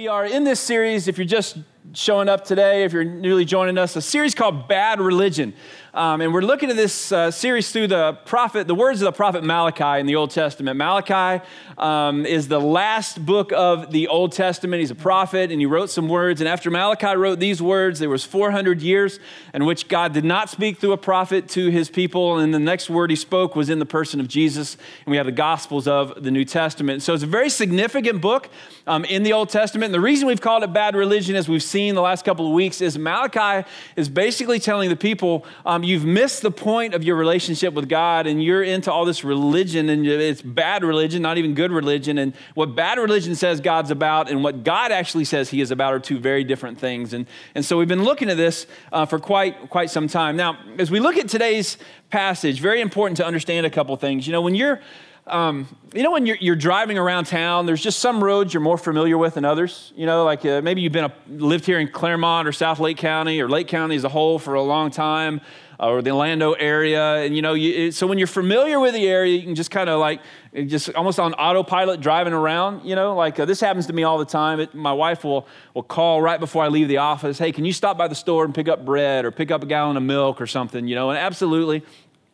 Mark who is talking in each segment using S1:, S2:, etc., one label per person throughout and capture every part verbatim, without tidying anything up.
S1: We are in this series, if you're just showing up today, if you're newly joining us, a series called Bad Religion. Um, and we're looking at this uh, series through the prophet, the words of the prophet Malachi in the Old Testament. Malachi um, is the last book of the Old Testament. He's a prophet, and he wrote some words. And after Malachi wrote these words, there was four hundred years in which God did not speak through a prophet to his people. And the next word he spoke was in the person of Jesus. And we have the Gospels of the New Testament. So it's a very significant book um, in the Old Testament. And the reason we've called it Bad Religion, as we've seen the last couple of weeks, is Malachi is basically telling the people, um, you've missed the point of your relationship with God, and you're into all this religion, and it's bad religion, not even good religion. And what bad religion says God's about and what God actually says he is about are two very different things. And, and so we've been looking at this uh, for quite, quite some time. Now, as we look at today's passage, very important to understand a couple things. You know, when you're Um, you know, when you're, you're driving around town, there's just some roads you're more familiar with than others. You know, like uh, maybe you've been a, lived here in Claremont or South Lake County or Lake County as a whole for a long time, uh, or the Orlando area. And, you know, you, it, so when you're familiar with the area, you can just kind of like, just almost on autopilot driving around, you know, like uh, this happens to me all the time. It, my wife will, will call right before I leave the office. Hey, can you stop by the store and pick up bread or pick up a gallon of milk or something, you know, and absolutely.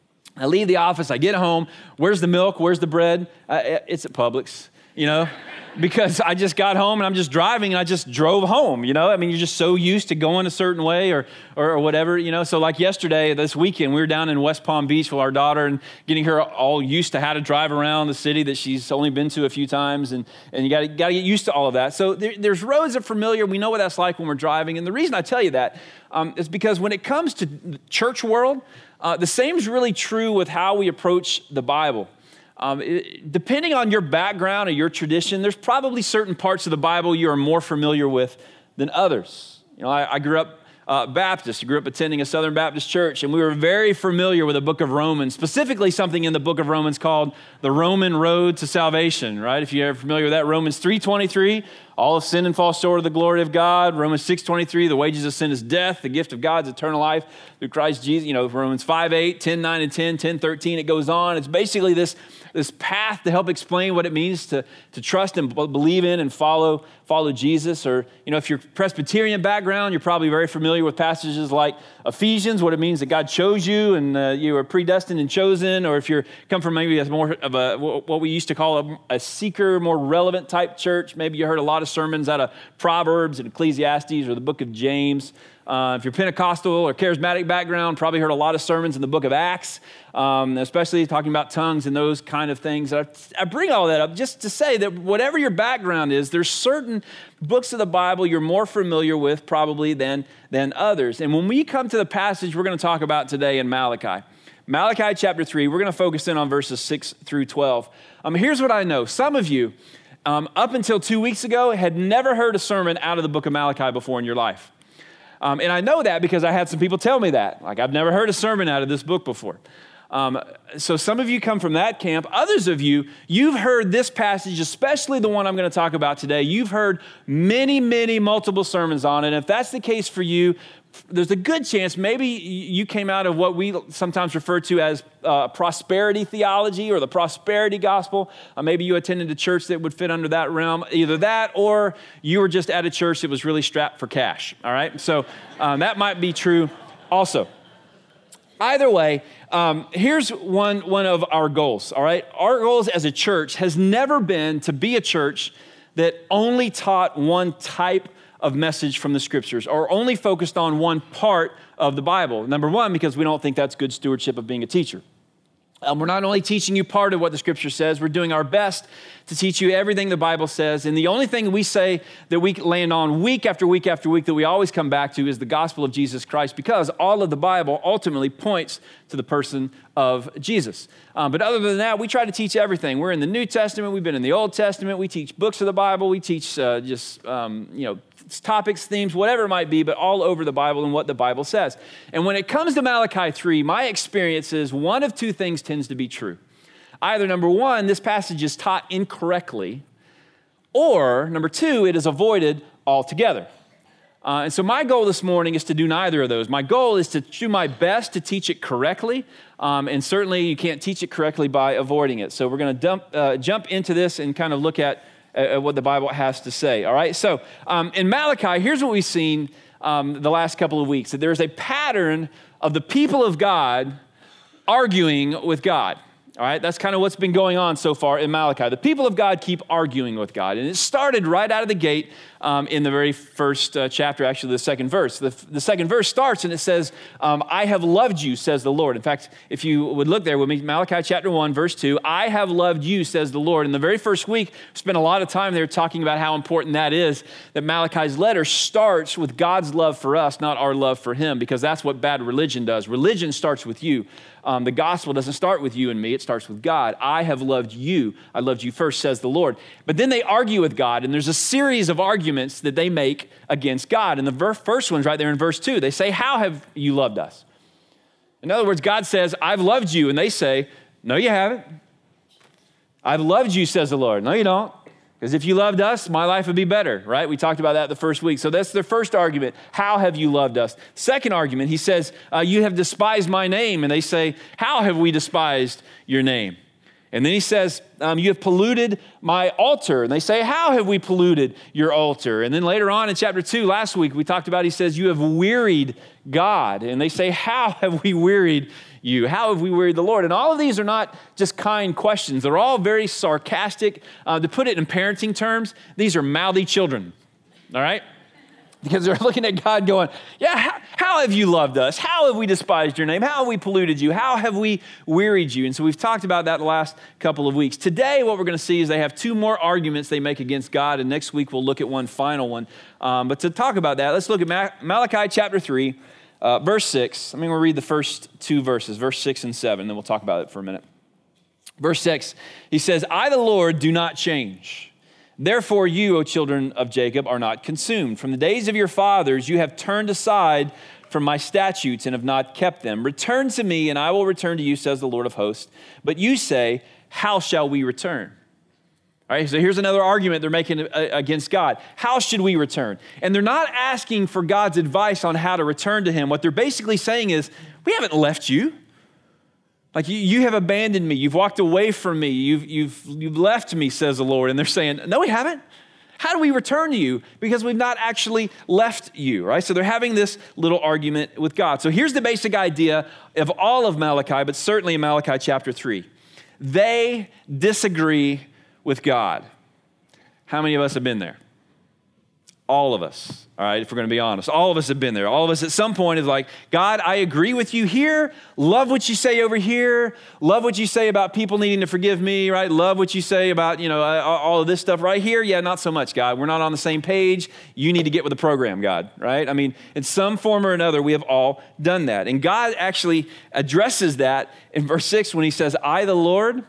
S1: I leave the office, I get home, where's the milk, where's the bread? Uh, it's at Publix, you know, because I just got home and I'm just driving and I just drove home, you know. I mean, you're just so used to going a certain way or, or, or whatever, you know. So like yesterday, this weekend, we were down in West Palm Beach with our daughter and getting her all used to how to drive around the city that she's only been to a few times. And, and you got to got to get used to all of that. So there, there's roads that are familiar. We know what that's like when we're driving. And the reason I tell you that um, is because when it comes to the church world, Uh, the same is really true with how we approach the Bible. Um, it, depending on your background or your tradition, there's probably certain parts of the Bible you are more familiar with than others. You know, I, I grew up uh, Baptist. I grew up attending a Southern Baptist church, and we were very familiar with the book of Romans, specifically something in the book of Romans called the Roman Road to Salvation, right? If you're familiar with that, Romans three twenty-three, all have sinned and fall short of the glory of God. Romans six twenty-three, the wages of sin is death. The gift of God is eternal life through Christ Jesus. You know, Romans five eight, ten nine and ten, ten thirteen, it goes on. It's basically this, this path to help explain what it means to, to trust and believe in and follow, follow Jesus. Or, you know, if you're Presbyterian background, you're probably very familiar with passages like Ephesians, what it means that God chose you and uh, you are predestined and chosen. Or if you come from maybe a more of a, what we used to call a, a seeker, more relevant type church, maybe you heard a lot of sermons out of Proverbs and Ecclesiastes or the book of James. Uh, if you're Pentecostal or charismatic background, probably heard a lot of sermons in the book of Acts, um, especially talking about tongues and those kind of things. I, I bring all that up just to say that whatever your background is, there's certain books of the Bible you're more familiar with probably than, than others. And when we come to the passage we're going to talk about today in Malachi, Malachi chapter three, we're going to focus in on verses six through twelve. Um, here's what I know. Some of you, um, up until two weeks ago, had never heard a sermon out of the book of Malachi before in your life. Um, and I know that because I had some people tell me that. Like, I've never heard a sermon out of this book before. Um, so some of you come from that camp. Others of you, you've heard this passage, especially the one I'm going to talk about today. You've heard many, many multiple sermons on it. And if that's the case for you, there's a good chance maybe you came out of what we sometimes refer to as uh, prosperity theology or the prosperity gospel. Uh, maybe you attended a church that would fit under that realm. Either that or you were just at a church that was really strapped for cash, all right? So um, that might be true also. Either way, um, here's one, one of our goals, all right? Our goals as a church has never been to be a church that only taught one type of message from the scriptures or only focused on one part of the Bible. Number one, because we don't think that's good stewardship of being a teacher. Um, we're not only teaching you part of what the scripture says, we're doing our best to teach you everything the Bible says. And the only thing we say that we land on week after week after week that we always come back to is the gospel of Jesus Christ, because all of the Bible ultimately points to the person of Jesus. Um, but other than that, we try to teach everything. We're in the New Testament. We've been in the Old Testament. We teach books of the Bible. We teach uh, just, um, you know, topics, themes, whatever it might be, but all over the Bible and what the Bible says. And when it comes to Malachi three, my experience is one of two things tends to be true. Either number one, this passage is taught incorrectly, or number two, it is avoided altogether. Uh, and so my goal this morning is to do neither of those. My goal is to do my best to teach it correctly, um, and certainly you can't teach it correctly by avoiding it. So we're going to uh, jump into this and kind of look at at what the Bible has to say, all right? So um, in Malachi, here's what we've seen um, the last couple of weeks, that there's a pattern of the people of God arguing with God. All right, that's kind of what's been going on so far in Malachi. The people of God keep arguing with God. And it started right out of the gate um, in the very first uh, chapter, actually the second verse. The, the second verse starts and it says, um, I have loved you, says the Lord. In fact, if you would look there with me, Malachi chapter one, verse two, I have loved you, says the Lord. In the very first week, we spent a lot of time there talking about how important that is, that Malachi's letter starts with God's love for us, not our love for him, because that's what bad religion does. Religion starts with you. Um, the gospel doesn't start with you and me. It starts with God. I have loved you. I loved you first, says the Lord. But then they argue with God, and there's a series of arguments that they make against God. And the ver- first one's right there in verse two. They say, how have you loved us? In other words, God says, I've loved you. And they say, no, you haven't. I've loved you, says the Lord. No, you don't. Because if you loved us, my life would be better, right? We talked about that the first week. So that's their first argument. How have you loved us? Second argument, he says, uh, you have despised my name. And they say, how have we despised your name? And then he says, um, you have polluted my altar. And they say, how have we polluted your altar? And then later on in chapter two, last week, we talked about, he says, you have wearied God. And they say, how have we wearied you? How have we wearied the Lord? And all of these are not just kind questions. They're all very sarcastic. Uh, to put it in parenting terms, these are mouthy children, all right? Because they're looking at God going, yeah, how, how have you loved us? How have we despised your name? How have we polluted you? How have we wearied you? And so we've talked about that the last couple of weeks. Today, what we're going to see is they have two more arguments they make against God, and next week we'll look at one final one. Um, but to talk about that, let's look at Ma- Malachi chapter three, uh, verse six. I mean, we'll read the first two verses, verse six and seven, and then we'll talk about it for a minute. Verse six, he says, I, the Lord, do not change. Therefore you, O children of Jacob, are not consumed. From the days of your fathers you have turned aside from my statutes and have not kept them. Return to me, and I will return to you, says the Lord of hosts. But you say, how shall we return? All right, so here's another argument they're making against God. How should we return? And they're not asking for God's advice on how to return to him. What they're basically saying is, we haven't left you. Like, you, you have abandoned me. You've walked away from me. You've, you've, you've left me, says the Lord. And they're saying, no, we haven't. How do we return to you? Because we've not actually left you, right? So they're having this little argument with God. So here's the basic idea of all of Malachi, but certainly in Malachi chapter three. They disagree with God. How many of us have been there? All of us, all right, if we're going to be honest. All of us have been there. All of us at some point is like, God, I agree with you here. Love what you say over here. Love what you say about people needing to forgive me, right? Love what you say about, you know, all of this stuff right here. Yeah, not so much, God. We're not on the same page. You need to get with the program, God, right? I mean, in some form or another, we have all done that. And God actually addresses that in verse six when he says, I, the Lord,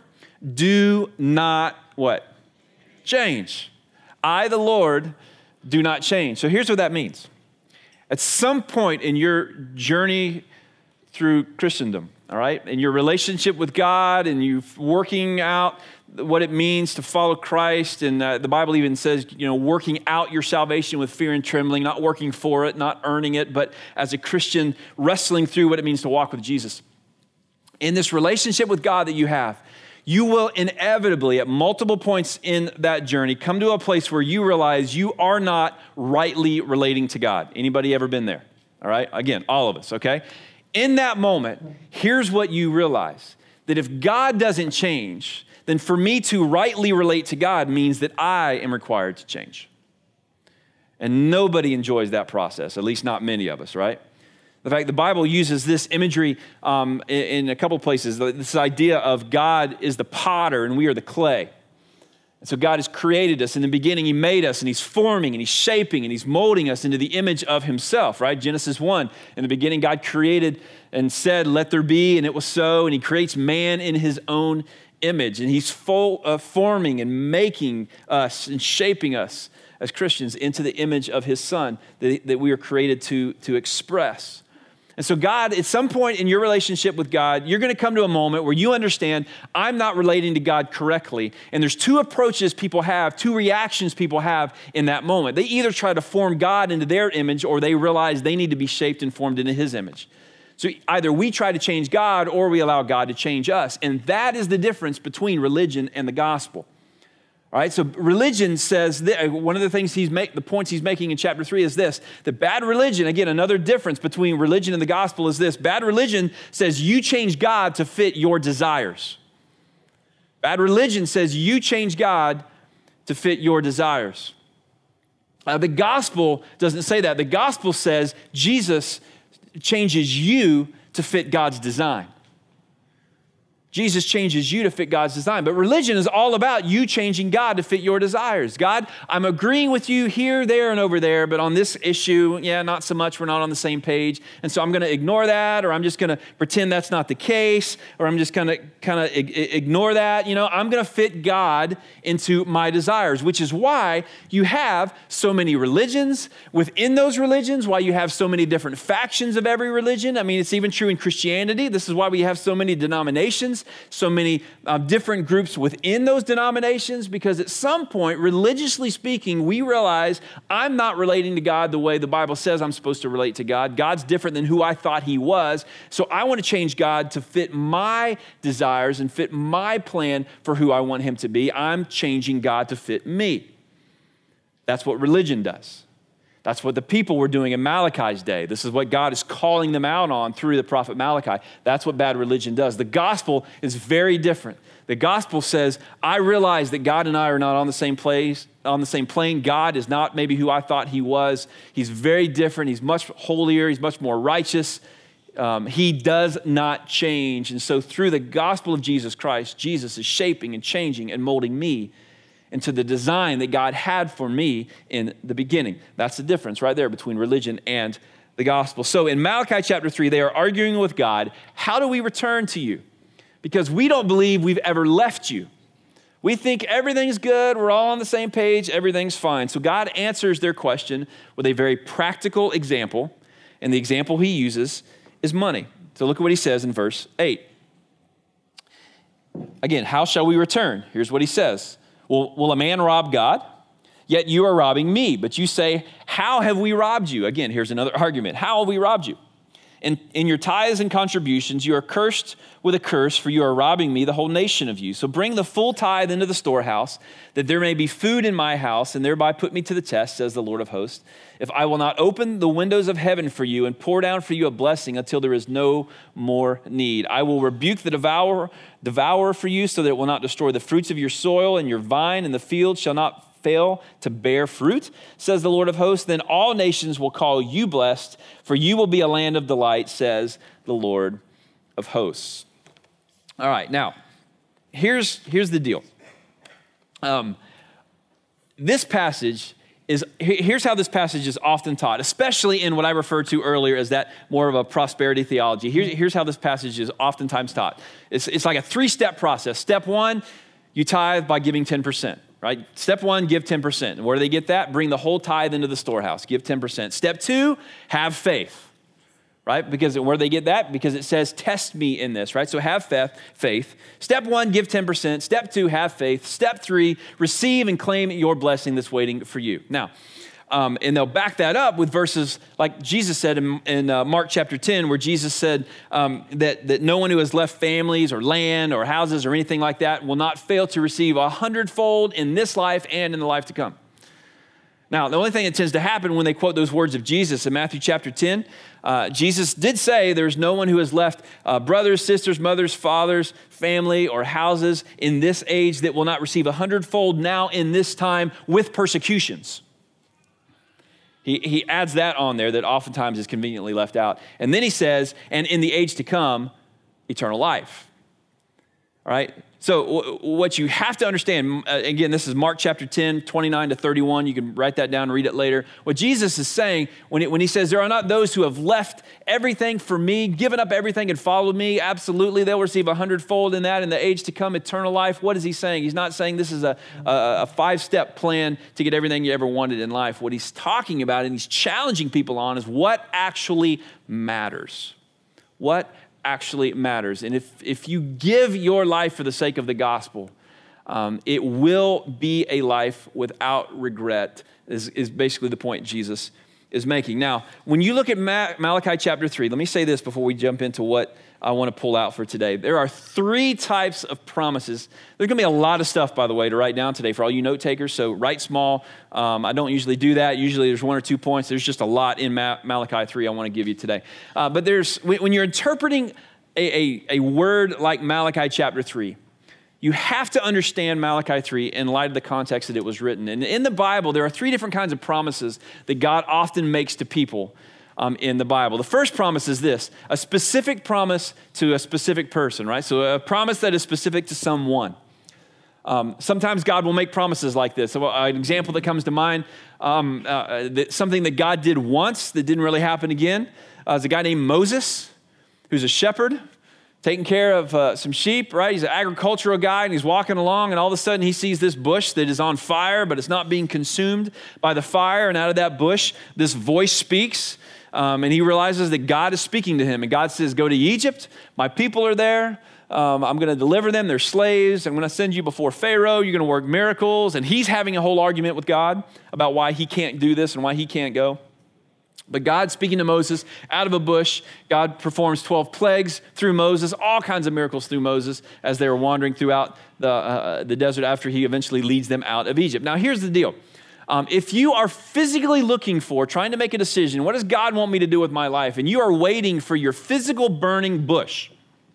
S1: do not what? Change. I, the Lord, do not change. So here's what that means. At some point in your journey through Christendom, all right, in your relationship with God and you working out what it means to follow Christ, and uh, the Bible even says, you know, working out your salvation with fear and trembling, not working for it, not earning it, but as a Christian, wrestling through what it means to walk with Jesus. In this relationship with God that you have, you will inevitably, at multiple points in that journey, come to a place where you realize you are not rightly relating to God. Anybody ever been there? All right? Again, all of us, okay? In that moment, here's what you realize. That if God doesn't change, then for me to rightly relate to God means that I am required to change. And nobody enjoys that process, at least not many of us, right? In fact, the Bible uses this imagery um, in, in a couple places, this idea of God is the potter and we are the clay. And so God has created us. In the beginning, he made us, and he's forming, and he's shaping, and he's molding us into the image of himself, right? Genesis one, in the beginning, God created and said, let there be, and it was so, and he creates man in his own image, and he's full of forming and making us and shaping us as Christians into the image of his son that, that we are created to, to express. And so God, at some point in your relationship with God, you're going to come to a moment where you understand, I'm not relating to God correctly. And there's two approaches people have, two reactions people have in that moment. They either try to form God into their image, or they realize they need to be shaped and formed into his image. So either we try to change God, or we allow God to change us. And that is the difference between religion and the gospel. All right, so religion says, that, one of the things he's make, the points he's making in chapter three is this, that bad religion, again, another difference between religion and the gospel is this, bad religion says you change God to fit your desires. Bad religion says you change God to fit your desires. Uh, the gospel doesn't say that. The gospel says Jesus changes you to fit God's design. Jesus changes you to fit God's design. But religion is all about you changing God to fit your desires. God, I'm agreeing with you here, there, and over there, but on this issue, yeah, not so much. We're not on the same page. And so I'm going to ignore that, or I'm just going to pretend that's not the case, or I'm just going to kind of ignore that. You know, I'm going to fit God into my desires, which is why you have so many religions. Within those religions, why you have so many different factions of every religion. I mean, it's even true in Christianity. This is why we have so many denominations. So many uh, different groups within those denominations, because at some point, religiously speaking, we realize I'm not relating to God the way the Bible says I'm supposed to relate to God. God's different than who I thought he was. So I want to change God to fit my desires and fit my plan for who I want him to be. I'm changing God to fit me. That's what religion does. That's what the people were doing in Malachi's day. This is what God is calling them out on through the prophet Malachi. That's what bad religion does. The gospel is very different. The gospel says, I realize that God and I are not on the same place, on the same plane. God is not maybe who I thought he was. He's very different. He's much holier. He's much more righteous. Um, he does not change. And so through the gospel of Jesus Christ, Jesus is shaping and changing and molding me into the design that God had for me in the beginning. That's the difference right there between religion and the gospel. So in Malachi chapter three, they are arguing with God, how do we return to you? Because we don't believe we've ever left you. We think everything's good, we're all on the same page, everything's fine. So God answers their question with a very practical example, and the example he uses is money. So look at what he says in verse eight. Again, how shall we return? Here's what he says. Will, will a man rob God? Yet you are robbing me. But you say, how have we robbed you? Again, here's another argument. How have we robbed you? In, in your tithes and contributions, you are cursed with a curse, for you are robbing me, the whole nation of you. So bring the full tithe into the storehouse, that there may be food in my house, and thereby put me to the test, says the Lord of hosts. If I will not open the windows of heaven for you and pour down for you a blessing until there is no more need, I will rebuke the devourer, devourer for you, so that it will not destroy the fruits of your soil, and your vine and the field shall not fail to bear fruit, says the Lord of hosts. Then all nations will call you blessed, for you will be a land of delight, says the Lord of hosts. All right, now, here's, here's the deal. Um, this passage is, here's how this passage is often taught, especially in what I referred to earlier as that more of a prosperity theology. Here's, here's how this passage is oftentimes taught. It's, it's like a three-step process. Step one, you tithe by giving ten percent. Right? Step one, give ten percent. And where do they get that? Bring the whole tithe into the storehouse. Give ten percent. Step two, have faith. Right? Because where do they get that? Because it says, test me in this, right? So have faith. Step one, give ten percent. Step two, have faith. Step three, receive and claim your blessing that's waiting for you. Now, Um, and they'll back that up with verses like Jesus said in, in uh, Mark chapter ten, where Jesus said um, that, that no one who has left families or land or houses or anything like that will not fail to receive a hundredfold in this life and in the life to come. Now, the only thing that tends to happen when they quote those words of Jesus in Matthew chapter ten, uh, Jesus did say there's no one who has left uh, brothers, sisters, mothers, fathers, family, or houses in this age that will not receive a hundredfold now in this time with persecutions. He, he adds that on there that oftentimes is conveniently left out. And then he says, and in the age to come, eternal life. All right? So w- what you have to understand, uh, again, this is Mark chapter ten, twenty-nine to thirty-one. You can write that down and read it later. What Jesus is saying when, it, when he says, there are not those who have left everything for me, given up everything and followed me. Absolutely, they'll receive a hundredfold in that in the age to come, eternal life. What is he saying? He's not saying this is a, a, a five-step plan to get everything you ever wanted in life. What he's talking about and he's challenging people on is what actually matters. What actually matters. And if, if you give your life for the sake of the gospel, um, it will be a life without regret, is, is basically the point Jesus is making. Now, when you look at Ma- Malachi chapter three, let me say this before we jump into what I want to pull out for today. There are three types of promises. There's going to be a lot of stuff, by the way, to write down today for all you note takers, so write small. Um, I don't usually do that. Usually there's one or two points. There's just a lot in Ma- Malachi three I want to give you today. Uh, but there's when, when you're interpreting a, a, a word like Malachi chapter three, you have to understand Malachi three in light of the context that it was written. And in the Bible, there are three different kinds of promises that God often makes to people um, in the Bible. The first promise is this, a specific promise to a specific person, right? So a promise that is specific to someone. Um, sometimes God will make promises like this. So an example that comes to mind, um, uh, that something that God did once that didn't really happen again, uh, is a guy named Moses, who's a shepherd, taking care of uh, some sheep, right? He's an agricultural guy, and he's walking along, and all of a sudden he sees this bush that is on fire, but it's not being consumed by the fire, and out of that bush, this voice speaks, um, and he realizes that God is speaking to him, and God says, go to Egypt, my people are there, um, I'm going to deliver them, they're slaves, I'm going to send you before Pharaoh, you're going to work miracles, and he's having a whole argument with God about why he can't do this and why he can't go. But God speaking to Moses out of a bush, God performs twelve plagues through Moses, all kinds of miracles through Moses as they were wandering throughout the, uh, the desert after he eventually leads them out of Egypt. Now, here's the deal. Um, if you are physically looking for, trying to make a decision, what does God want me to do with my life? And you are waiting for your physical burning bush,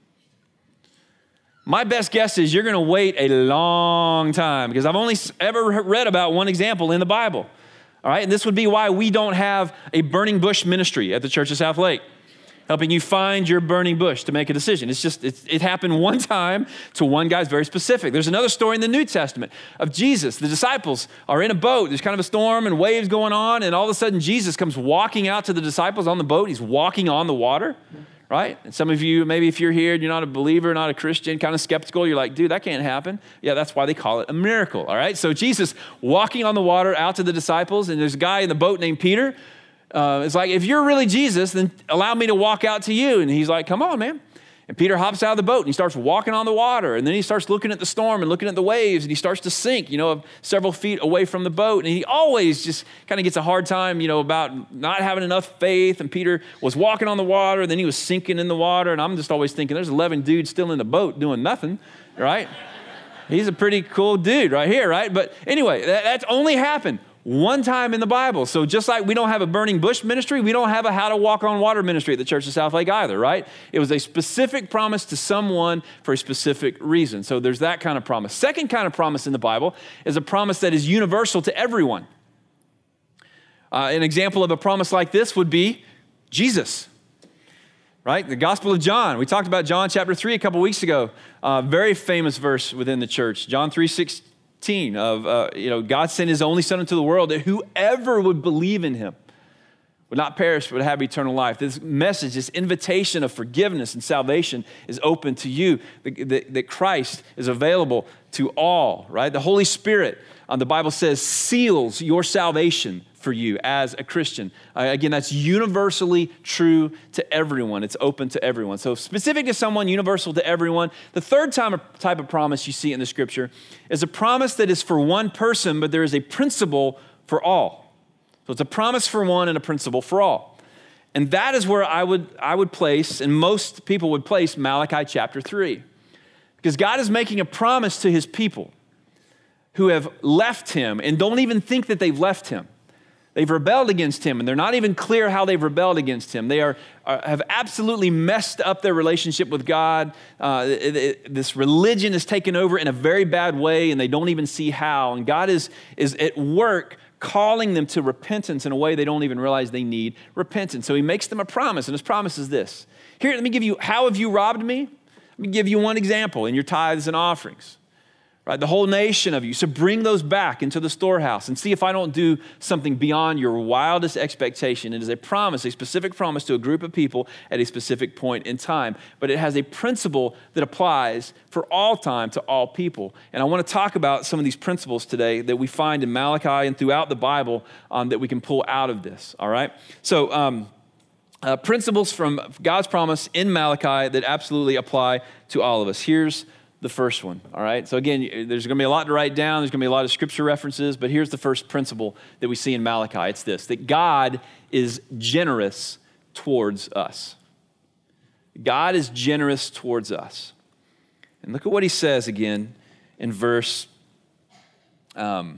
S1: my best guess is you're going to wait a long time because I've only ever read about one example in the Bible. All right, and this would be why we don't have a burning bush ministry at the Church of South Lake, helping you find your burning bush to make a decision. It's just, it's, it happened one time to one guy, very specific. There's another story in the New Testament of Jesus. The disciples are in a boat. There's kind of a storm and waves going on, and all of a sudden Jesus comes walking out to the disciples on the boat. He's walking on the water, right? And some of you, maybe if you're here and you're not a believer, not a Christian, kind of skeptical, you're like, dude, that can't happen. Yeah, that's why they call it a miracle, all right? So Jesus walking on the water out to the disciples, and there's a guy in the boat named Peter. Uh, it's like, if you're really Jesus, then allow me to walk out to you. And he's like, come on, man. And Peter hops out of the boat and he starts walking on the water. And then he starts looking at the storm and looking at the waves, and he starts to sink, you know, several feet away from the boat. And he always just kind of gets a hard time, you know, about not having enough faith. And Peter was walking on the water, and then he was sinking in the water. And I'm just always thinking, there's eleven dudes still in the boat doing nothing, right? He's a pretty cool dude right here, right? But anyway, that, that's only happened one time in the Bible. So just like we don't have a burning bush ministry, we don't have a how to walk on water ministry at the Church of South Lake either, right? It was a specific promise to someone for a specific reason. So there's that kind of promise. Second kind of promise in the Bible is a promise that is universal to everyone. Uh, an example of a promise like this would be Jesus, right? The Gospel of John. We talked about John chapter three a couple weeks ago. Uh, very famous verse within the church. John three sixteen. Of, uh, you know, God sent his only son into the world that whoever would believe in him would not perish, but have eternal life. This message, this invitation of forgiveness and salvation is open to you, that, that Christ is available to all, right? The Holy Spirit, um, the Bible says, seals your salvation for you as a Christian. Uh, again, that's universally true to everyone. It's open to everyone. So specific to someone, universal to everyone. The third time, type of promise you see in the scripture is a promise that is for one person, but there is a principle for all. So it's a promise for one and a principle for all. And that is where I would, I would place, and most people would place, Malachi chapter three. Because God is making a promise to his people who have left him and don't even think that they've left him. They've rebelled against him, and they're not even clear how they've rebelled against him. They are, are have absolutely messed up their relationship with God. Uh, it, it, this religion is taken over in a very bad way, and they don't even see how. And God is, is at work calling them to repentance in a way they don't even realize they need repentance. So he makes them a promise, and his promise is this. Here, let me give you, how have you robbed me? Let me give you one example in your tithes and offerings. Right, the whole nation of you. So bring those back into the storehouse and see if I don't do something beyond your wildest expectation. It is a promise, a specific promise to a group of people at a specific point in time. But it has a principle that applies for all time to all people. And I want to talk about some of these principles today that we find in Malachi and throughout the Bible um, that we can pull out of this, all right? So um, uh, principles from God's promise in Malachi that absolutely apply to all of us. Here's the first one, all right? So again, there's going to be a lot to write down. There's going to be a lot of scripture references, but here's the first principle that we see in Malachi. It's this, that God is generous towards us. God is generous towards us. And look at what he says again in verse, um,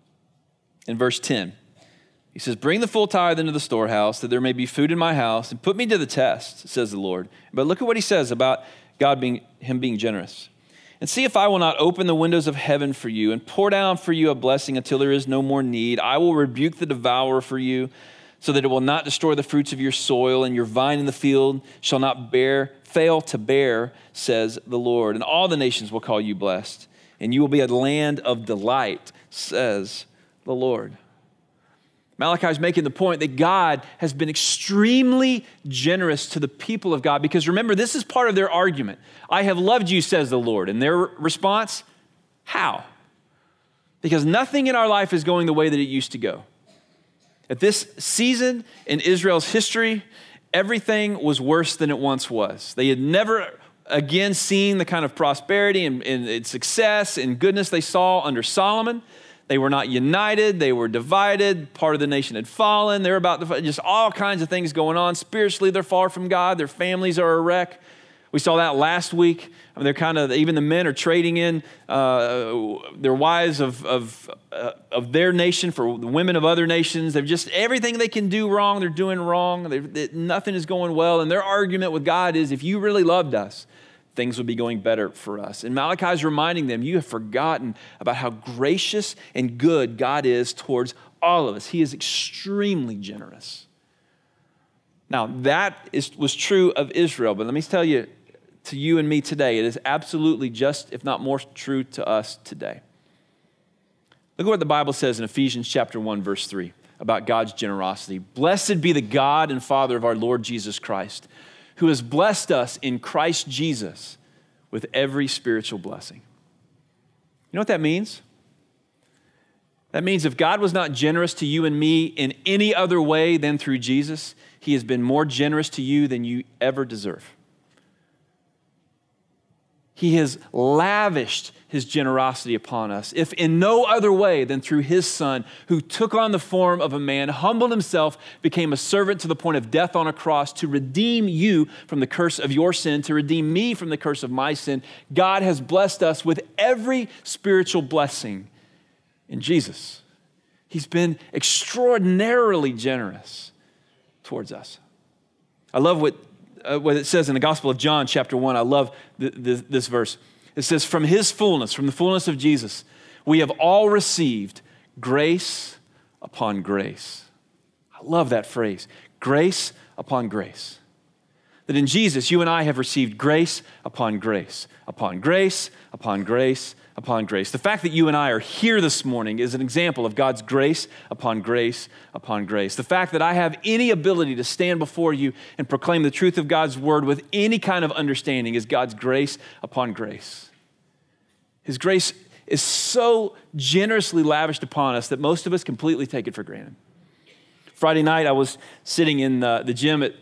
S1: in verse ten. He says, bring the full tithe into the storehouse, that there may be food in my house, and put me to the test, says the Lord. But look at what he says about God being, him being generous. And see if I will not open the windows of heaven for you and pour down for you a blessing until there is no more need. I will rebuke the devourer for you, so that it will not destroy the fruits of your soil, and your vine in the field shall not bear, fail to bear, says the Lord. And all the nations will call you blessed, and you will be a land of delight, says the Lord. Malachi is making the point that God has been extremely generous to the people of God, because remember, this is part of their argument. I have loved you, says the Lord. And their response, how? Because nothing in our life is going the way that it used to go. At this season in Israel's history, everything was worse than it once was. They had never again seen the kind of prosperity and, and success and goodness they saw under Solomon. They were not united. They were divided. Part of the nation had fallen. They're about to, just all kinds of things going on. Spiritually, they're far from God. Their families are a wreck. We saw that last week. I mean, they're kind of, even the men are trading in uh, their wives of, of, uh, of their nation for the women of other nations. They've just, everything they can do wrong, they're doing wrong. They, nothing is going well. And their argument with God is, if you really loved us, things would be going better for us. And Malachi is reminding them, you have forgotten about how gracious and good God is towards all of us. He is extremely generous. Now, that is, was true of Israel, but let me tell you, to you and me today, it is absolutely just, if not more true to us today. Look at what the Bible says in Ephesians chapter one, verse three, about God's generosity. Blessed be the God and Father of our Lord Jesus Christ, who has blessed us in Christ Jesus with every spiritual blessing. You know what that means? That means if God was not generous to you and me in any other way than through Jesus, he has been more generous to you than you ever deserve. He has lavished his generosity upon us, if in no other way than through his Son, who took on the form of a man, humbled himself, became a servant to the point of death on a cross to redeem you from the curse of your sin, to redeem me from the curse of my sin. God has blessed us with every spiritual blessing in Jesus. He's been extraordinarily generous towards us. I love what Uh, what it says in the Gospel of John, chapter one. I love th- th- this verse. It says, from his fullness, from the fullness of Jesus, we have all received grace upon grace. I love that phrase, grace upon grace. That in Jesus, you and I have received grace upon grace, upon grace, upon grace, upon grace. The fact that you and I are here this morning is an example of God's grace upon grace upon grace. The fact that I have any ability to stand before you and proclaim the truth of God's word with any kind of understanding is God's grace upon grace. His grace is so generously lavished upon us that most of us completely take it for granted. Friday night, I was sitting in the, the gym at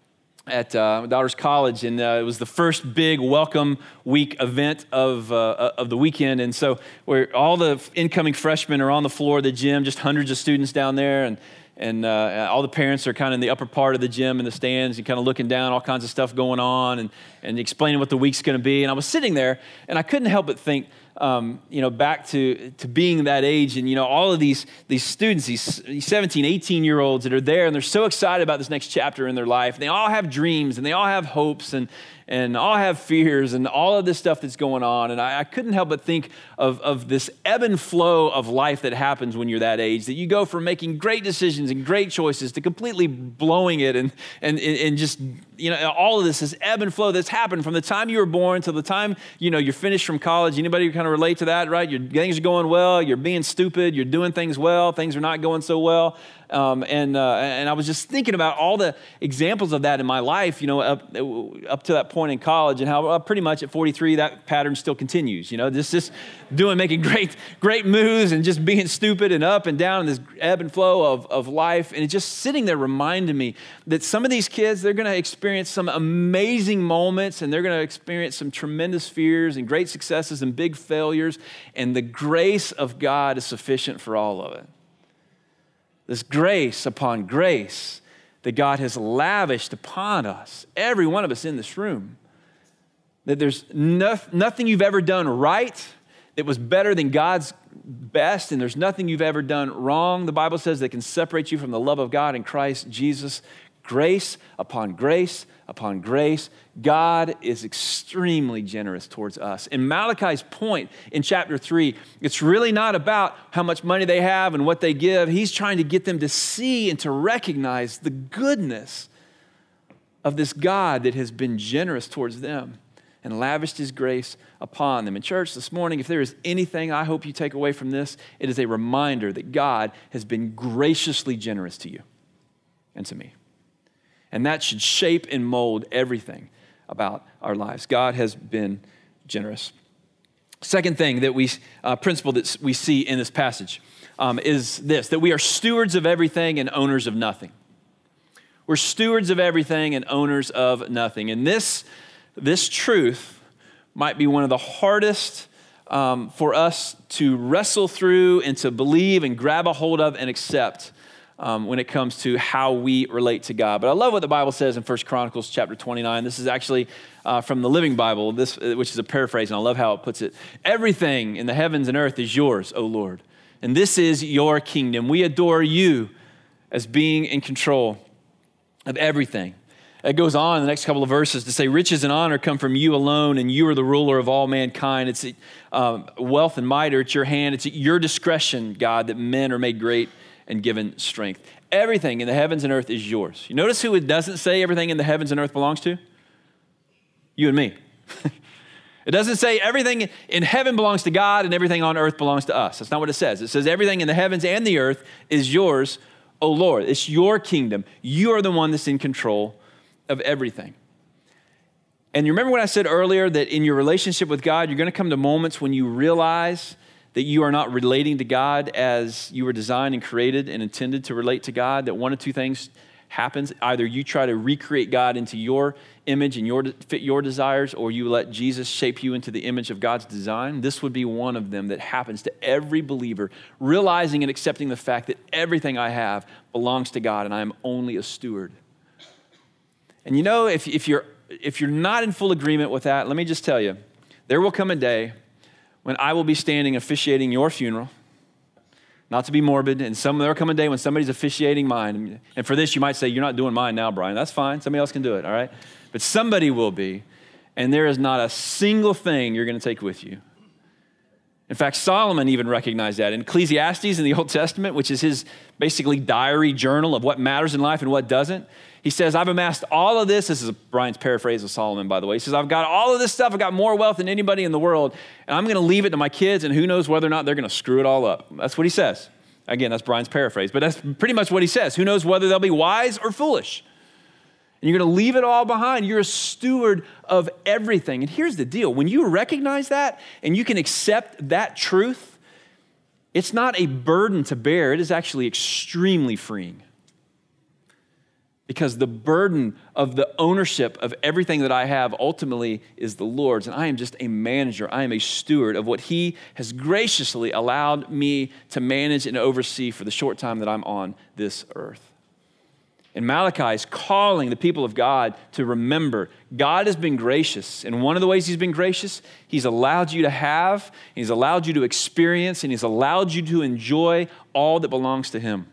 S1: at uh, my daughter's college, and uh, it was the first big welcome week event of uh, of the weekend, and so where all the incoming freshmen are on the floor of the gym, just hundreds of students down there, and and uh, all the parents are kind of in the upper part of the gym in the stands and kind of looking down, all kinds of stuff going on, and and explaining what the week's going to be. And I was sitting there, and I couldn't help but think, Um, you know, back to, to being that age, and, you know, all of these, these students, these, these seventeen, eighteen year olds that are there, and they're so excited about this next chapter in their life. And they all have dreams, and they all have hopes, and, and all have fears, and all of this stuff that's going on. And I, I couldn't help but think of, of this ebb and flow of life that happens when you're that age, that you go from making great decisions and great choices to completely blowing it, and, and, and just, you know, all of this is ebb and flow that's happened from the time you were born to the time, you know, you're finished from college. Anybody kind of relate to that, right? Your things are going well, you're being stupid, you're doing things well, things are not going so well. Um, and uh, and I was just thinking about all the examples of that in my life, you know, up, up to that point in college, and how uh, pretty much at forty-three, that pattern still continues, you know, just, just doing, making great, great moves and just being stupid and up and down in this ebb and flow of, of life. And it's just sitting there reminding me that some of these kids, they're going to experience some amazing moments, and they're going to experience some tremendous fears and great successes and big failures. And the grace of God is sufficient for all of it. This grace upon grace that God has lavished upon us, every one of us in this room, that there's no, nothing you've ever done right that was better than God's best, and there's nothing you've ever done wrong, the Bible says, that can separate you from the love of God in Christ Jesus. Grace upon grace upon grace. God is extremely generous towards us. In Malachi's point in chapter three, it's really not about how much money they have and what they give. He's trying to get them to see and to recognize the goodness of this God that has been generous towards them and lavished his grace upon them. In church this morning, if there is anything I hope you take away from this, it is a reminder that God has been graciously generous to you and to me. And that should shape and mold everything about our lives. God has been generous. Second thing that we, uh, principle that we see in this passage um, is this, that we are stewards of everything and owners of nothing. We're stewards of everything and owners of nothing. And this, this truth might be one of the hardest um, for us to wrestle through and to believe and grab a hold of and accept Um, when it comes to how we relate to God. But I love what the Bible says in First Chronicles chapter twenty-nine. This is actually uh, from the Living Bible, this, which is a paraphrase, and I love how it puts it. Everything in the heavens and earth is yours, O Lord, and this is your kingdom. We adore you as being in control of everything. It goes on in the next couple of verses to say, riches and honor come from you alone, and you are the ruler of all mankind. It's um, wealth and might are at your hand. It's at your discretion, God, that men are made great and given strength. Everything in the heavens and earth is yours. You notice who it doesn't say everything in the heavens and earth belongs to? You and me. It doesn't say everything in heaven belongs to God and everything on earth belongs to us. That's not what it says. It says everything in the heavens and the earth is yours, O Lord. It's your kingdom. You are the one that's in control of everything. And you remember when I said earlier that in your relationship with God, you're going to come to moments when you realize that you are not relating to God as you were designed and created and intended to relate to God, that one of two things happens. Either you try to recreate God into your image and your fit your desires, or you let Jesus shape you into the image of God's design. This would be one of them that happens to every believer, realizing and accepting the fact that everything I have belongs to God and I am only a steward. And you know, if, if you're if you're not in full agreement with that, let me just tell you, there will come a day when I will be standing officiating your funeral, not to be morbid, and some there will come a day when somebody's officiating mine. And for this, you might say, you're not doing mine now, Brian. That's fine. Somebody else can do it, all right? But somebody will be, and there is not a single thing you're going to take with you. In fact, Solomon even recognized that. In Ecclesiastes in the Old Testament, which is his basically diary journal of what matters in life and what doesn't, he says, I've amassed all of this. This is Brian's paraphrase of Solomon, by the way. He says, I've got all of this stuff. I've got more wealth than anybody in the world, and I'm going to leave it to my kids, and who knows whether or not they're going to screw it all up. That's what he says. Again, that's Brian's paraphrase, but that's pretty much what he says. Who knows whether they'll be wise or foolish? And you're going to leave it all behind. You're a steward of everything. And here's the deal. When you recognize that and you can accept that truth, it's not a burden to bear. It is actually extremely freeing. Because the burden of the ownership of everything that I have ultimately is the Lord's. And I am just a manager. I am a steward of what he has graciously allowed me to manage and oversee for the short time that I'm on this earth. And Malachi is calling the people of God to remember God has been gracious. And one of the ways he's been gracious, he's allowed you to have, he's allowed you to experience, and he's allowed you to enjoy all that belongs to him.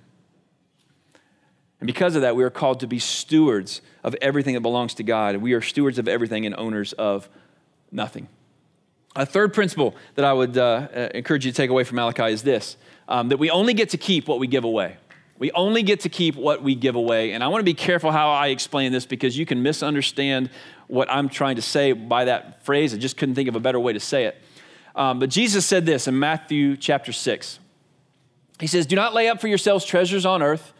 S1: And because of that, we are called to be stewards of everything that belongs to God. We are stewards of everything and owners of nothing. A third principle that I would uh, encourage you to take away from Malachi is this, um, that we only get to keep what we give away. We only get to keep what we give away. And I want to be careful how I explain this because you can misunderstand what I'm trying to say by that phrase. I just couldn't think of a better way to say it. Um, but Jesus said this in Matthew chapter six. He says, do not lay up for yourselves treasures on earth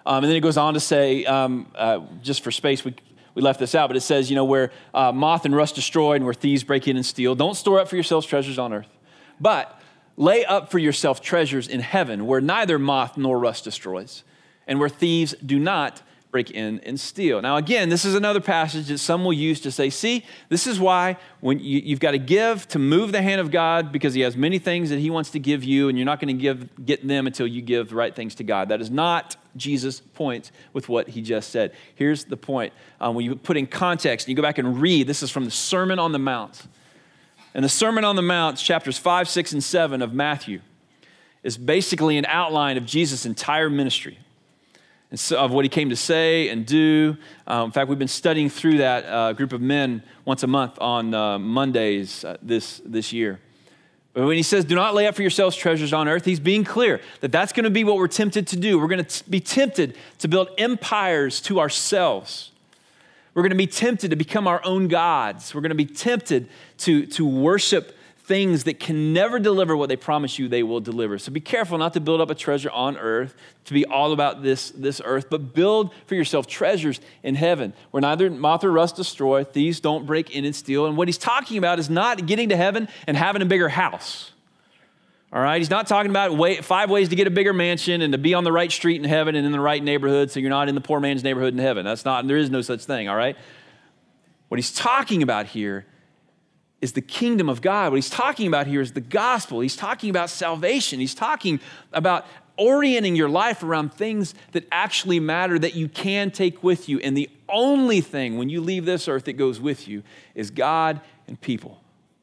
S1: Um, and then it goes on to say, um, uh, just for space, we we left this out, but it says, you know, where uh, moth and rust destroy and where thieves break in and steal. Don't store up for yourselves treasures on earth, but lay up for yourself treasures in heaven where neither moth nor rust destroys and where thieves do not break in and steal. Now, again, this is another passage that some will use to say, see, this is why when you, you've got to give to move the hand of God because he has many things that he wants to give you and you're not going to give get them until you give the right things to God. That is not Jesus' point with what he just said. Here's the point. Um, when you put in context and you go back and read, this is from the Sermon on the Mount. And the Sermon on the Mount, chapters five, six, and seven of Matthew, is basically an outline of Jesus' entire ministry. And so, of what he came to say and do. Um, in fact, we've been studying through that uh, group of men once a month on uh, Mondays uh, this, this year. But when he says, do not lay up for yourselves treasures on earth, he's being clear that that's going to be what we're tempted to do. We're going to be tempted to build empires to ourselves. We're going to be tempted to become our own gods. We're going to be tempted to, to worship things that can never deliver what they promise you they will deliver. So be careful not to build up a treasure on earth, to be all about this, this earth, but build for yourself treasures in heaven where neither moth or rust destroy, thieves don't break in and steal. And what he's talking about is not getting to heaven and having a bigger house. All right, he's not talking about way, five ways to get a bigger mansion and to be on the right street in heaven and in the right neighborhood so you're not in the poor man's neighborhood in heaven. That's not, there is no such thing, all right? What he's talking about here is the kingdom of God. What he's talking about here is the gospel. He's talking about salvation. He's talking about orienting your life around things that actually matter that you can take with you. And the only thing when you leave this earth that goes with you is God and people.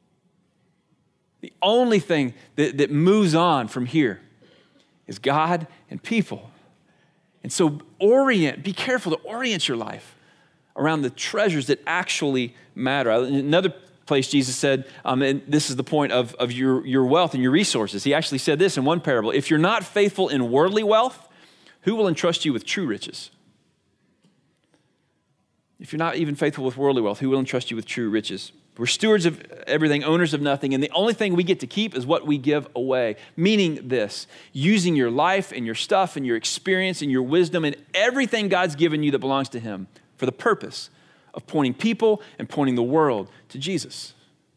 S1: The only thing that, that moves on from here is God and people. And so orient, be careful to orient your life around the treasures that actually matter. Another place Jesus said, um, and this is the point of, of your, your wealth and your resources. He actually said this in one parable. If you're not faithful in worldly wealth, who will entrust you with true riches? If you're not even faithful with worldly wealth, who will entrust you with true riches? We're stewards of everything, owners of nothing, and the only thing we get to keep is what we give away. Meaning this, using your life and your stuff and your experience and your wisdom and everything God's given you that belongs to him for the purpose of pointing people and pointing the world to Jesus.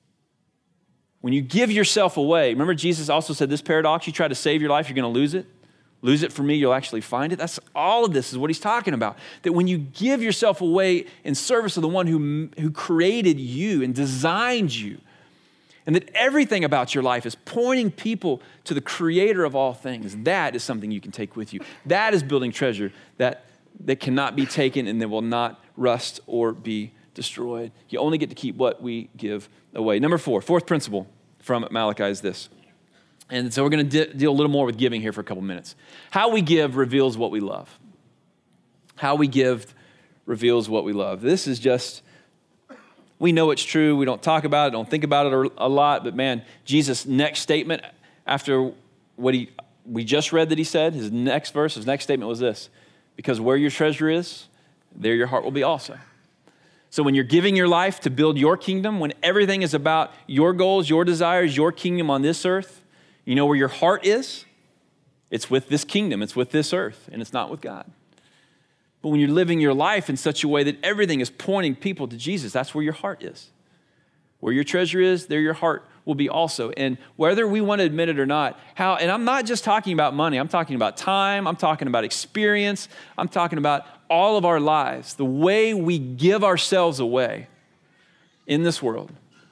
S1: When you give yourself away, remember Jesus also said this paradox, you try to save your life, you're going to lose it. Lose it for me, you'll actually find it. That's all of this is what he's talking about. That when you give yourself away in service of the one who, who created you and designed you, and that everything about your life is pointing people to the creator of all things, that is something you can take with you. That is building treasure that, that cannot be taken and that will not rust or be destroyed. You only get to keep what we give away. Number four, fourth principle from Malachi is this. And so we're going to de- deal a little more with giving here for a couple minutes. How we give reveals what we love. How we give reveals what we love. This is just, we know it's true. We don't talk about it, don't think about it a lot. But man, Jesus' next statement after what he we just read that he said, his next verse, his next statement was this. Because where your treasure is, there your heart will be also. So when you're giving your life to build your kingdom, when everything is about your goals, your desires, your kingdom on this earth, you know where your heart is? It's with this kingdom, it's with this earth, and it's not with God. But when you're living your life in such a way that everything is pointing people to Jesus, that's where your heart is. Where your treasure is, there your heart will be also. And whether we want to admit it or not, how, and I'm not just talking about money, I'm talking about time, I'm talking about experience, I'm talking about all of our lives, the way we give ourselves away in this world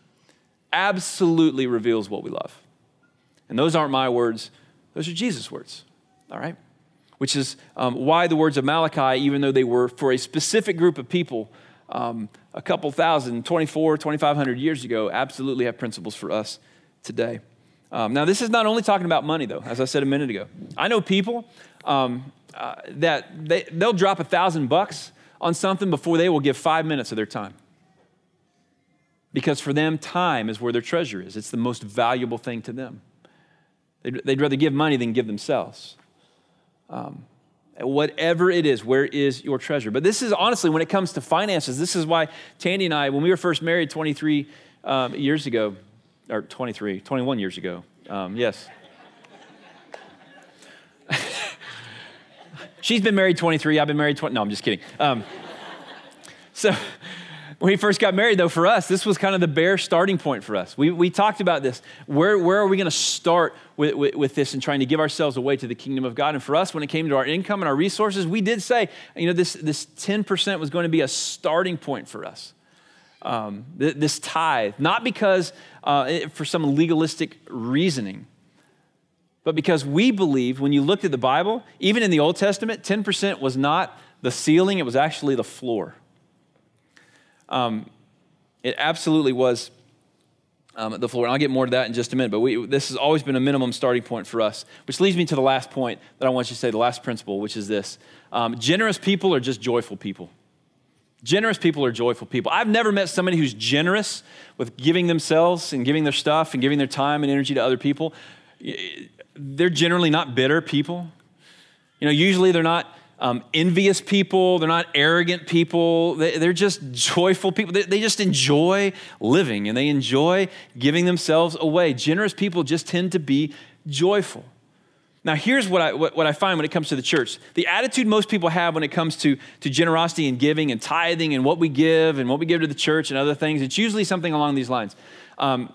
S1: absolutely reveals what we love. And those aren't my words, those are Jesus' words, all right? Which is um, why the words of Malachi, even though they were for a specific group of people um, a couple thousand, twenty-four, twenty-five hundred years ago, absolutely have principles for us today. Um, now, this is not only talking about money, though, as I said a minute ago. I know people um, uh, that they, they'll drop a thousand bucks on something before they will give five minutes of their time. Because for them, time is where their treasure is. It's the most valuable thing to them. They'd, they'd rather give money than give themselves. Um, whatever it is, where is your treasure? But this is honestly, when it comes to finances, this is why Tandy and I, when we were first married twenty-three um, years ago, or twenty-three, twenty-one years ago, um, yes. She's been married twenty-three, I've been married twenty, no, I'm just kidding. Um, so when we first got married though, for us, this was kind of the bare starting point for us. We we talked about this. Where, where are we gonna start with, with, with this and trying to give ourselves away to the kingdom of God? And for us, when it came to our income and our resources, we did say, you know, this, this ten percent was going to be a starting point for us. Um, th- this tithe, not because uh, it, for some legalistic reasoning, but because we believe when you looked at the Bible, even in the Old Testament, ten percent was not the ceiling, it was actually the floor. Um, it absolutely was um, the floor. And I'll get more to that in just a minute, but we, this has always been a minimum starting point for us, which leads me to the last point that I want you to say, the last principle, which is this. Um, generous people are just joyful people. Generous people are joyful people. I've never met somebody who's generous with giving themselves and giving their stuff and giving their time and energy to other people. They're generally not bitter people. You know, usually they're not um, envious people. They're not arrogant people. They, they're just joyful people. They, they just enjoy living and they enjoy giving themselves away. Generous people just tend to be joyful. Now, here's what I, what, what I find when it comes to the church. The attitude most people have when it comes to, to generosity and giving and tithing and what we give and what we give to the church and other things, it's usually something along these lines. Um,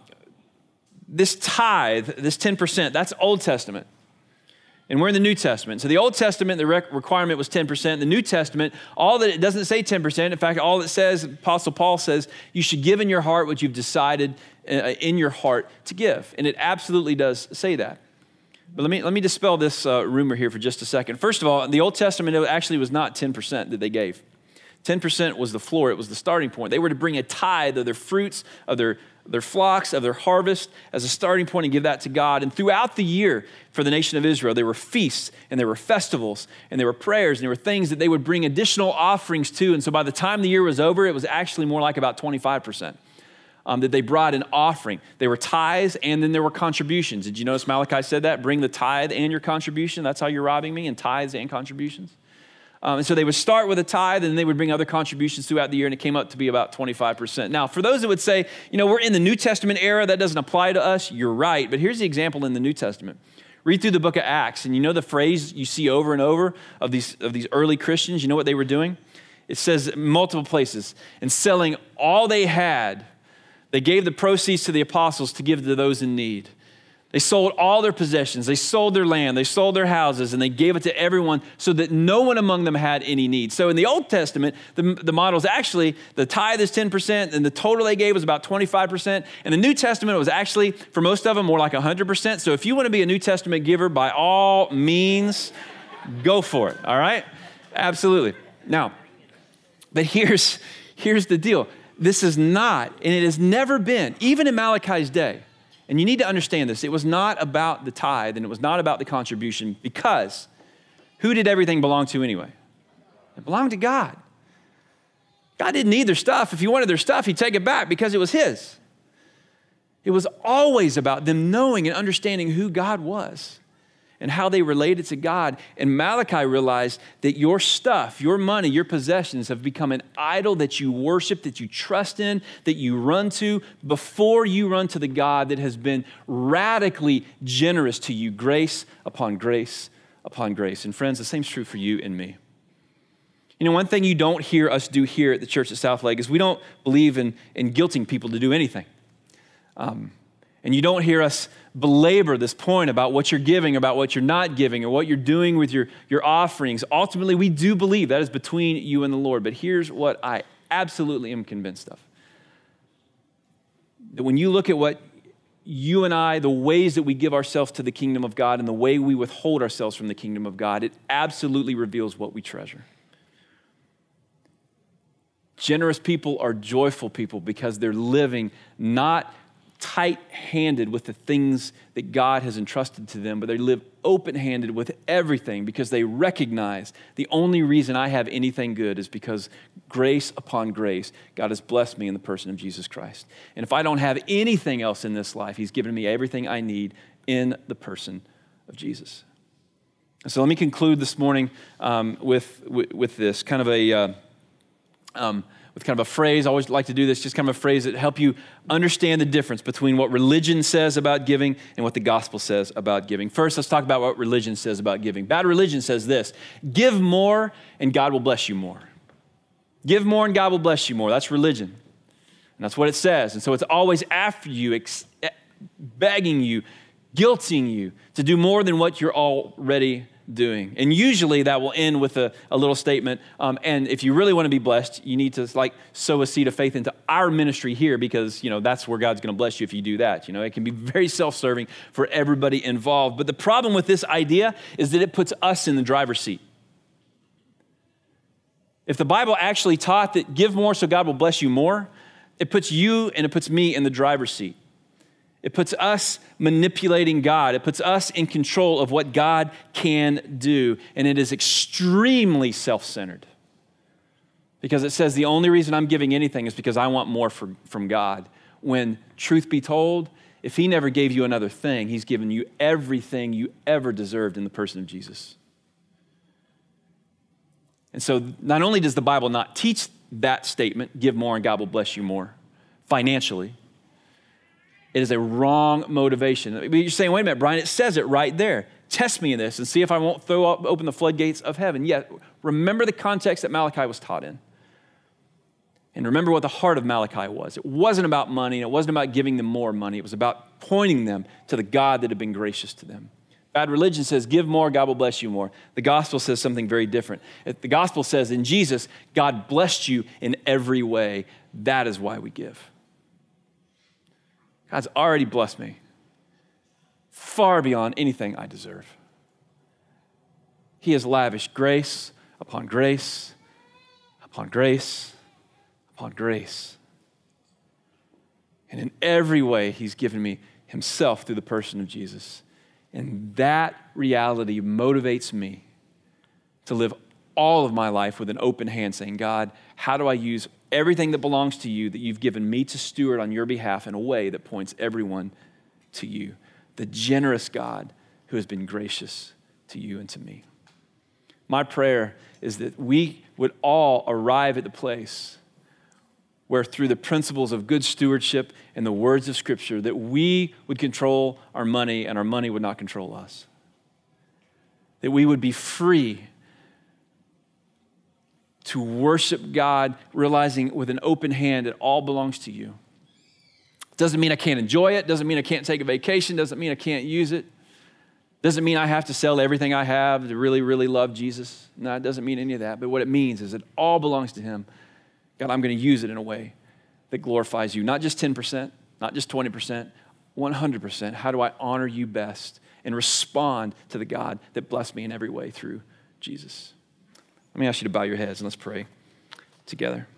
S1: this tithe, this ten percent, that's Old Testament. And we're in the New Testament. So the Old Testament, the rec- requirement was ten percent. The New Testament, all that it doesn't say ten percent. In fact, all it says, Apostle Paul says, you should give in your heart what you've decided uh, in your heart to give. And it absolutely does say that. But let me let me dispel this uh, rumor here for just a second. First of all, in the Old Testament, it actually was not ten percent that they gave. ten percent was the floor. It was the starting point. They were to bring a tithe of their fruits, of their, their flocks, of their harvest as a starting point and give that to God. And throughout the year for the nation of Israel, there were feasts and there were festivals and there were prayers and there were things that they would bring additional offerings to. And so by the time the year was over, it was actually more like about twenty-five percent. Um, that they brought an offering. They were tithes and then there were contributions. Did you notice Malachi said that? Bring the tithe and your contribution. That's how you're robbing me, in tithes and contributions. Um, and so they would start with a tithe and then they would bring other contributions throughout the year, and it came up to be about twenty-five percent. Now, for those that would say, you know, we're in the New Testament era, that doesn't apply to us, you're right. But here's the example in the New Testament. Read through the book of Acts, and you know the phrase you see over and over of these, of these early Christians, you know what they were doing? It says in multiple places, and selling all they had, they gave the proceeds to the apostles to give to those in need. They sold all their possessions. They sold their land. They sold their houses, and they gave it to everyone so that no one among them had any need. So in the Old Testament, the, the model is actually the tithe is ten percent, and the total they gave was about twenty-five percent. In the New Testament, it was actually, for most of them, more like one hundred percent. So if you want to be a New Testament giver, by all means, go for it, all right? Absolutely. Now, but here's, here's the deal. This is not, and it has never been, even in Malachi's day, and you need to understand this, it was not about the tithe and it was not about the contribution, because who did everything belong to anyway? It belonged to God. God didn't need their stuff. If he wanted their stuff, he'd take it back because it was his. It was always about them knowing and understanding who God was and how they related to God. And Malachi realized that your stuff, your money, your possessions have become an idol that you worship, that you trust in, that you run to before you run to the God that has been radically generous to you, grace upon grace upon grace. And friends, the same is true for you and me. You know, one thing you don't hear us do here at the church at Southlake is we don't believe in, in guilting people to do anything. Um, and you don't hear us belabor this point about what you're giving, about what you're not giving, or what you're doing with your, your offerings. Ultimately, we do believe that is between you and the Lord. But here's what I absolutely am convinced of. That when you look at what you and I, the ways that we give ourselves to the kingdom of God and the way we withhold ourselves from the kingdom of God, it absolutely reveals what we treasure. Generous people are joyful people because they're living not tight-handed with the things that God has entrusted to them, but they live open-handed with everything because they recognize the only reason I have anything good is because grace upon grace, God has blessed me in the person of Jesus Christ. And if I don't have anything else in this life, he's given me everything I need in the person of Jesus. And so let me conclude this morning um, with, with, with this, kind of a, uh, um, with kind of a phrase. I always like to do this, just kind of a phrase that help you understand the difference between what religion says about giving and what the gospel says about giving. First, let's talk about what religion says about giving. Bad religion says this: give more and God will bless you more. Give more and God will bless you more. That's religion. And that's what it says. And so it's always after you, ex- begging you, guilting you to do more than what you're already doing. And usually that will end with a, a little statement. Um, and if you really want to be blessed, you need to like sow a seed of faith into our ministry here, because, you know, that's where God's going to bless you if you do that. You know, it can be very self-serving for everybody involved. But the problem with this idea is that it puts us in the driver's seat. If the Bible actually taught that give more so God will bless you more, it puts you and it puts me in the driver's seat. It puts us manipulating God. It puts us in control of what God can do. And it is extremely self-centered, because it says the only reason I'm giving anything is because I want more for, from God. When, truth be told, if he never gave you another thing, he's given you everything you ever deserved in the person of Jesus. And so not only does the Bible not teach that statement, give more and God will bless you more, financially, it is a wrong motivation. You're saying, wait a minute, Brian, it says it right there. Test me in this and see if I won't throw up, open the floodgates of heaven. Yet, remember the context that Malachi was taught in. And remember what the heart of Malachi was. It wasn't about money, and it wasn't about giving them more money. It was about pointing them to the God that had been gracious to them. Bad religion says, give more, God will bless you more. The gospel says something very different. The gospel says, in Jesus, God blessed you in every way. That is why we give. God's already blessed me far beyond anything I deserve. He has lavished grace upon grace, upon grace, upon grace. And in every way, he's given me himself through the person of Jesus. And that reality motivates me to live all of my life with an open hand, saying, God, how do I use everything that belongs to you that you've given me to steward on your behalf in a way that points everyone to you, the generous God who has been gracious to you and to me. My prayer is that we would all arrive at the place where, through the principles of good stewardship and the words of Scripture, that we would control our money and our money would not control us. That we would be free to worship God, realizing with an open hand it all belongs to you. Doesn't mean I can't enjoy it. Doesn't mean I can't take a vacation. Doesn't mean I can't use it. Doesn't mean I have to sell everything I have to really, really love Jesus. No, it doesn't mean any of that. But what it means is it all belongs to him. God, I'm going to use it in a way that glorifies you. Not just ten percent, not just twenty percent, one hundred percent. How do I honor you best and respond to the God that blessed me in every way through Jesus? Let me ask you to bow your heads and let's pray together.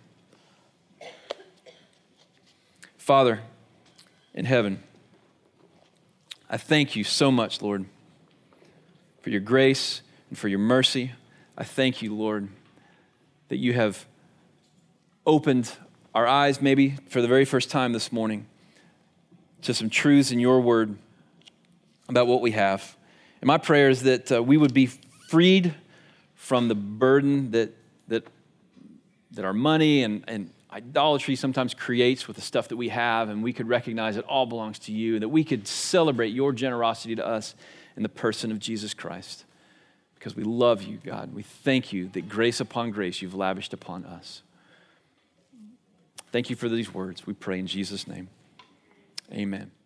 S1: Father in heaven, I thank you so much, Lord, for your grace and for your mercy. I thank you, Lord, that you have opened our eyes maybe for the very first time this morning to some truths in your word about what we have. And my prayer is that uh, we would be freed from the burden that that that our money and, and idolatry sometimes creates with the stuff that we have, and we could recognize it all belongs to you, and that we could celebrate your generosity to us in the person of Jesus Christ. Because we love you, God. We thank you that grace upon grace you've lavished upon us. Thank you for these words. We pray in Jesus' name. Amen.